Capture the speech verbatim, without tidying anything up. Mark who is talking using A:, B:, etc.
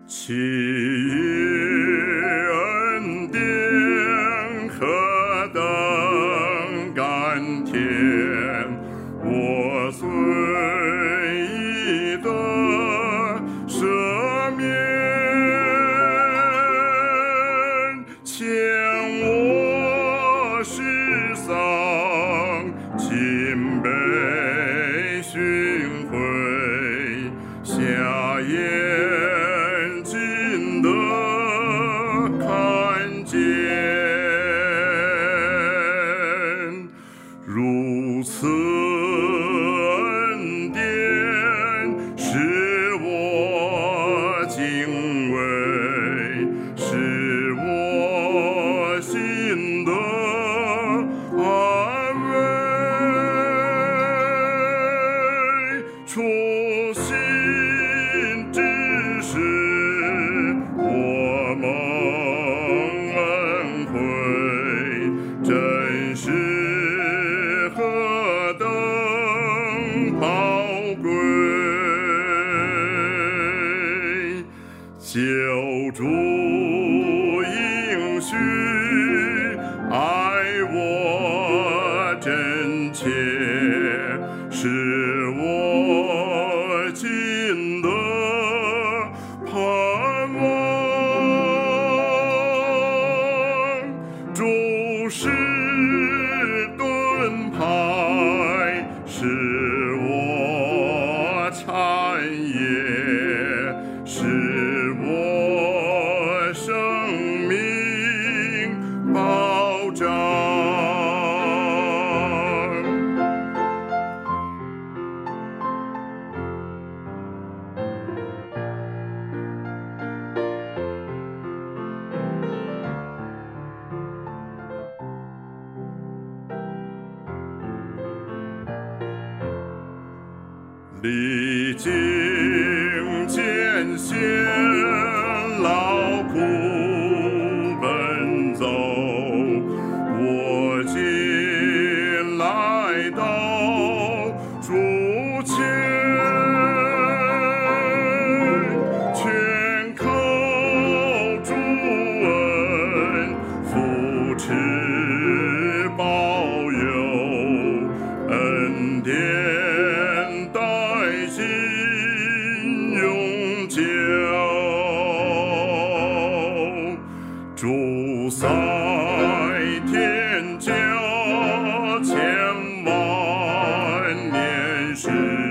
A: 其余恩典何等甘甜，我虽已得赦免，欠我世上今被寻回，下眼睛的看见，如此恩典使我敬畏，使我心得安慰，初心之时我蒙恩惠，真是何等宝贵，救主应许爱我真切，使我今得盼望，主是盾牌，是我产业，是我生命保障。历经艰险劳苦奔走，我今来到主前，全靠主恩扶持保佑，恩典带进永久，主在天家千万年时。